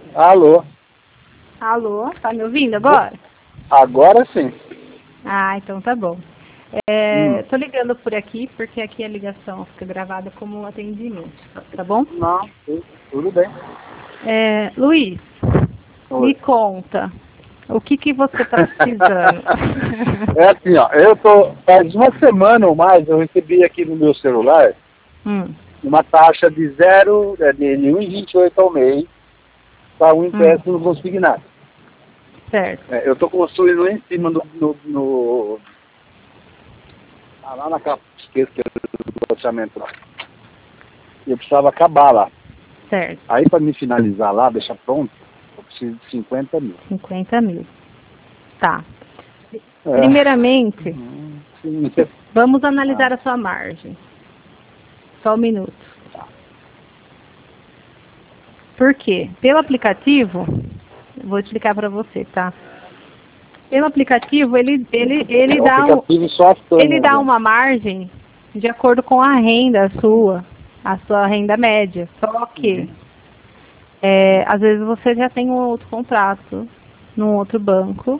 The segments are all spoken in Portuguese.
Alô? Alô, tá me ouvindo agora? Agora sim. Ah, então tá bom. Tô ligando por aqui porque aqui a ligação fica gravada como atendimento, tá bom? Não, tudo bem. Luiz, Oi. me conta, o que você tá precisando? É assim, ó, faz uma semana ou mais, eu recebi aqui no meu celular uma taxa de 1,28 ao mês para um empréstimo consignado. Certo. Eu estou construindo lá em cima lá naquela esquerda do loteamento lá. Eu precisava acabar lá. Certo. Aí para me finalizar lá, deixar pronto, eu preciso de 50 mil. 50 mil. Tá. Primeiramente, vamos analisar a sua margem. Só um minuto. Por quê? Pelo aplicativo, vou explicar para você, tá? Pelo aplicativo, ele dá uma margem de acordo com a renda sua, a sua renda média. Só que, às vezes você já tem um outro contrato num outro banco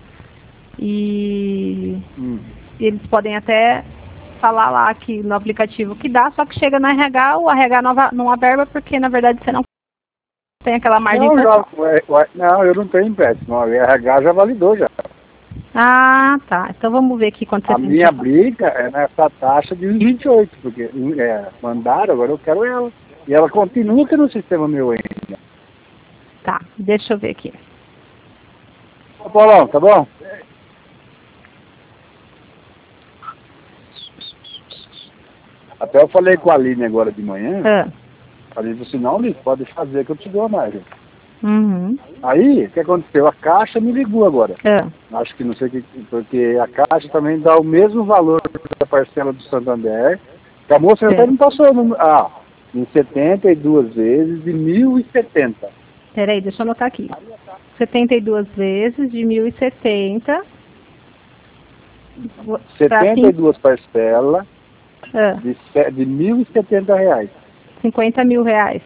e eles podem até falar lá que no aplicativo que dá, só que chega no RH, o RH não aberba porque na verdade você não tem aquela margem total. Não, eu não tenho empréstimo. O RH já validou já. Ah, tá. Então vamos ver aqui quanto você A minha briga é nessa taxa de 1,28, porque mandaram, agora eu quero ela. E ela continua aqui no sistema meu ainda. Tá, deixa eu ver aqui. Ô, Paulão, tá bom? Até eu falei com a Aline agora de manhã. Falei assim, não, Aline, pode fazer que eu te dou a margem. Aí, o que aconteceu? A Caixa me ligou agora. Acho que não sei o que, porque a Caixa também dá o mesmo valor da parcela do Santander. Que a moça até não passou em 72 vezes de 1.070. Peraí, deixa eu anotar aqui. 72 vezes de 1.070. 72 parcelas de R$1.070. 50 mil reais.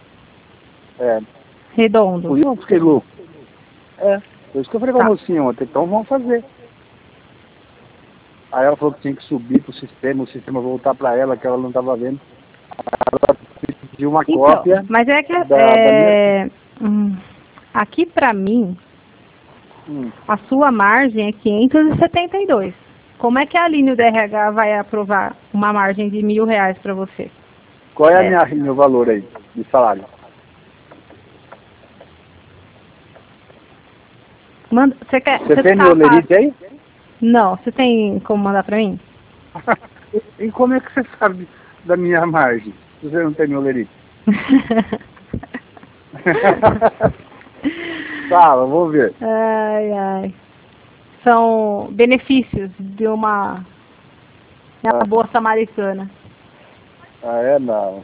Redondo. Por isso eu fiquei louco. Por isso que eu falei com a mocinha ontem, então vamos fazer. Aí ela falou que tinha que subir pro sistema, o sistema voltar para ela, que ela não estava vendo. Ela pediu uma cópia. Mas é que aqui para mim, a sua margem é 572. Como é que a Aline do RH vai aprovar uma margem de R$1.000 para você? Qual é meu valor aí, de salário? Você tem meu lerite aí? Não, você tem como mandar para mim? E como é que você sabe da minha margem, se você não tem meu lerite? Fala, vou ver. Ai. São benefícios de uma boa samaritana. Não.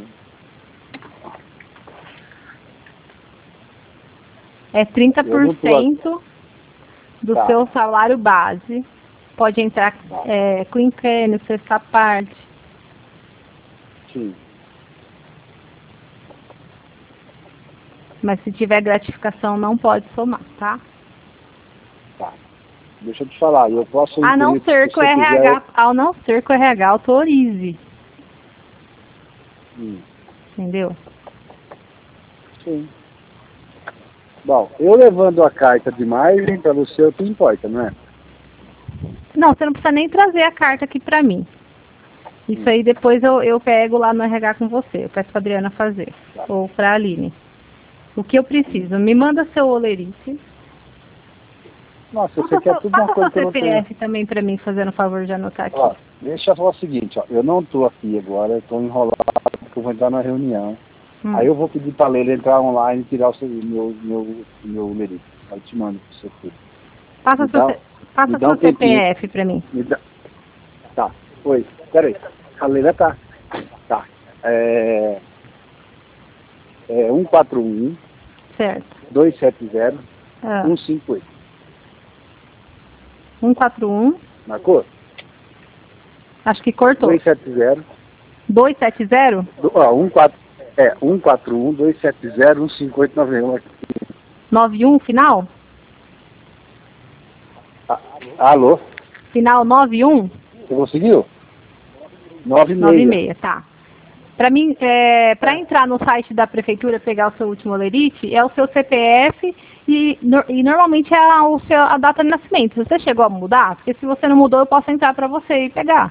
É 30% do seu salário base. Pode entrar com incremento, sexta parte. Sim. Mas se tiver gratificação, não pode somar, tá? Tá. Deixa eu te falar, eu posso... A não ser que o RH autorize. Entendeu? Sim. Bom, eu levando a carta de margem para você, o que importa, não é? Não, você não precisa nem trazer a carta aqui para mim. Isso aí depois eu pego lá no RH com você. Eu peço para a Adriana fazer. Ou para a Aline. O que eu preciso? Me manda seu olerite. Nossa, você quer tudo uma coisa que eu não tenho. CPF também para mim, fazendo o favor de anotar aqui. Ó, deixa eu falar o seguinte, ó. Eu não estou aqui agora, eu estou enrolado porque eu vou entrar na reunião. Aí eu vou pedir para a Leila entrar online e tirar meu lerite. Aí eu te mando para você tudo. Passa seu CPF para mim. Tá. Oi. Peraí. A Leila tá. Tá. 141. Certo. 270. 158. 141. Marcou? Acho que cortou. 270. 270? 141. É, 141-270-15891. 91 final? Alô? Final 91? Você conseguiu? 96. 96, tá. Para mim, para entrar no site da prefeitura, pegar o seu último olerite, é o seu CPF e normalmente é a data de nascimento. Você chegou a mudar? Porque se você não mudou, eu posso entrar para você e pegar.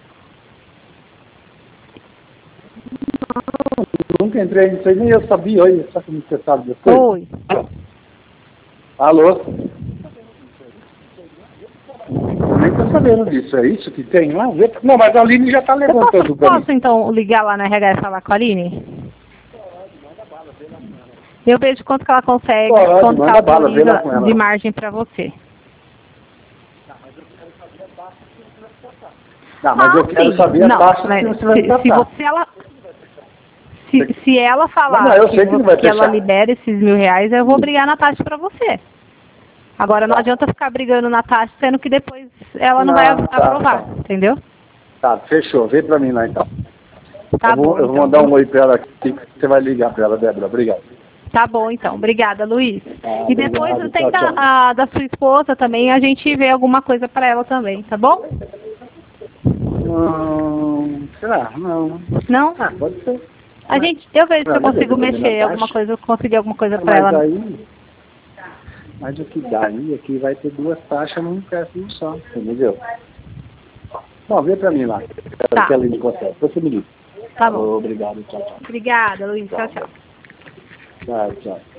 Nunca entrei nisso aí, nem eu sabia. Olha só como você sabe depois. Oi. Alô? Eu nem tô sabendo disso. É isso que tem lá? Não, mas a Aline já tá levantando o Posso então ligar lá na RH e falar com a Aline? Eu vejo quanto que ela consegue, quanto que ela autoriza de margem para você. Não, mas eu quero saber a taxa que você vai passar. Se ela falar que ela libera esses R$1.000, eu vou brigar na taxa para você. Agora não adianta ficar brigando na taxa, sendo que depois ela não vai aprovar, entendeu? Tá, fechou. Vem para mim lá então. Tá bom. Eu vou mandar um oi para ela aqui, você vai ligar para ela, Débora. Obrigado. Tá bom, então. Obrigada, Luiz. E depois tenta a da sua esposa também, a gente vê alguma coisa para ela também, tá bom? Será? Não. Não? Pode ser. Eu vejo se eu consigo mexer alguma coisa, conseguir alguma coisa para ela. Mas o que dá aí é que vai ter duas taxas num péssimo só, entendeu? Bom, vê pra mim lá. Tá. Que ela me consegue. Você me liga. Tá bom. Obrigado, tchau, tchau. Obrigada, Luiz. Tchau, tchau. Tchau, tchau.